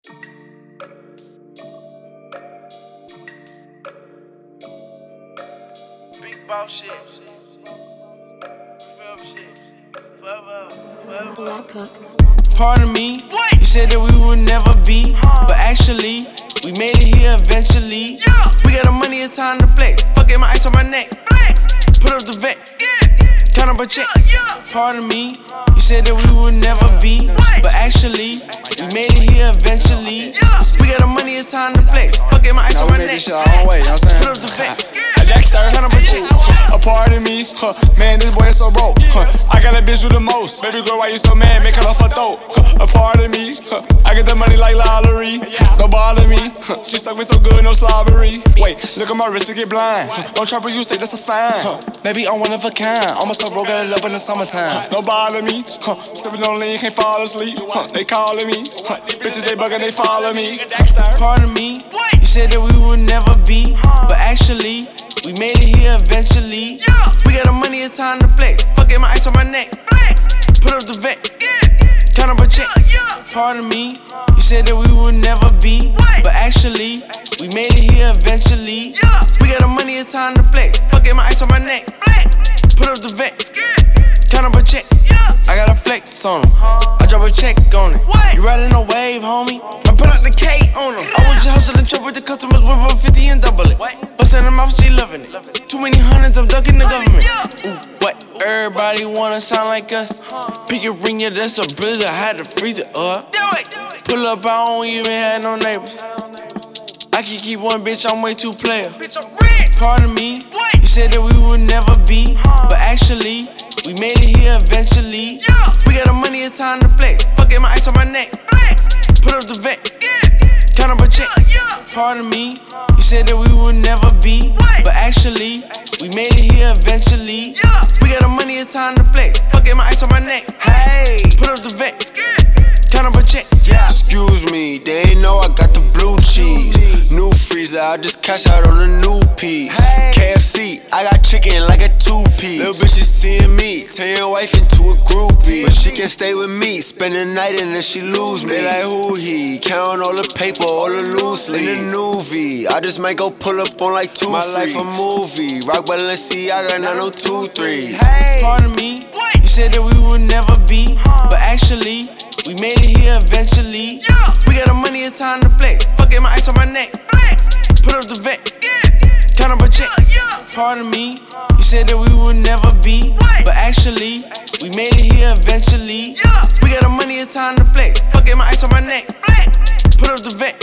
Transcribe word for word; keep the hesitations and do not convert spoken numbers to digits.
Big boss shit. Forever shit. Forever, forever. Pardon me, you said that we would never be, but actually, we made it here eventually. We got the money, it's time to flex. Fuck it, my ice on my neck. Put up the vet, count up a check. Pardon me, you said that we would never be, but actually, we made it here eventually. We got the money, it's time to flex. Fuck it, my ice on my neck. Put up the vet, count up a check. A part of me, huh, man, this boy is so broke, huh. I got a bitch with the most. Baby girl, why you so mad? Make her off her throat, huh. A part of me, huh, I get the money like lottery. Don't bother me, huh. She suck me so good, no slobbery. Wait, look at my wrist, to get blind, huh. Don't try to you say that's a fine, huh. Baby, I'm one of a kind. Almost so broke, got it up in the summertime. Don't bother me, huh. Sipping on lean, can't fall asleep, huh. They calling me, huh. Bitches, they bugging, they follow me. Pardon me, you said that we would never be, but actually, we made it here eventually. We got the money, it's time to flex. Fuck it, my ice on my neck. Put up the vet, count up a check. Pardon me, you said that we would never be, but actually, we made it here eventually. We got the money, it's time to flex. Fuck it, my ice on my neck. Put up the vet, count up a check. I got a flex on them, I drop a check on it. You riding a wave, homie? I put out the K on them. I was just hustling truck with the customers, whip up fifty and double it. Bustin' them off, she loving it. Too many hundreds, I'm ducking the government. Ooh, what? Everybody wanna sound like us? Pick your ring, yeah, that's a blizzard. I had to freeze it up. Pull up, I don't even have no neighbors. I can keep one bitch, I'm way too player. Pardon me, you said that we would never be, but actually, we made it here eventually. We got the money, it's time to flex. Fuck it, my ice on my neck. Put up the vet, count up a check. Pardon me, you said that we would never be, but actually, we made it here eventually. We got the money, it's time to flex. Fuck it, my ice on my neck. Hey, put up the vet, count up a check. Excuse me, they ain't know I got the blue cheese. New freezer, I just cash out on a new piece. K F C, I got chicken like a two-piece. Little bitch is seeing me, turn your wife into a groupie. But she can't stay with me, spend the night and then she lose me. They like who he, count all the paper, all the loose leaf. In the new V, I just might go pull up on like two My life a movie, rock Balenciaga, not no two three. Pardon me, you said that we would never be, but actually, we made it here eventually. We got the money, it's time to flex. Fuck it, my ice on my neck. Put up the vet, count up a check. Pardon me, you said that we would never be, but actually, we made it here eventually. We got the money, it's time to flex. Fuck it, my ice on my neck. Put up the vet,